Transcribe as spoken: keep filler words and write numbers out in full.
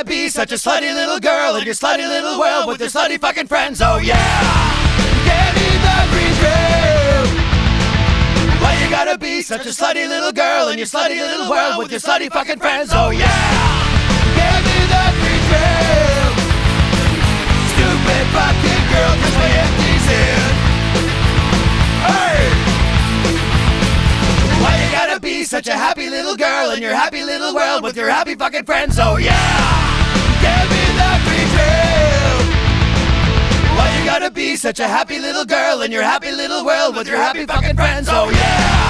be such a slutty little girl in your slutty little world with your slutty fucking friends? Oh yeah! Give me the green pill. Why you gotta be such a slutty little girl in your slutty little world with your slutty fucking friends? Oh yeah! Give me the green pill. Stupid fucking girl, cause my empty's in. Hey! Why you gotta be such a happy little girl in your happy little world with your happy fucking friends? Oh yeah! Give me the green pill. Why you gotta be such a happy little girl in your happy little world with your happy fucking friends? Oh yeah!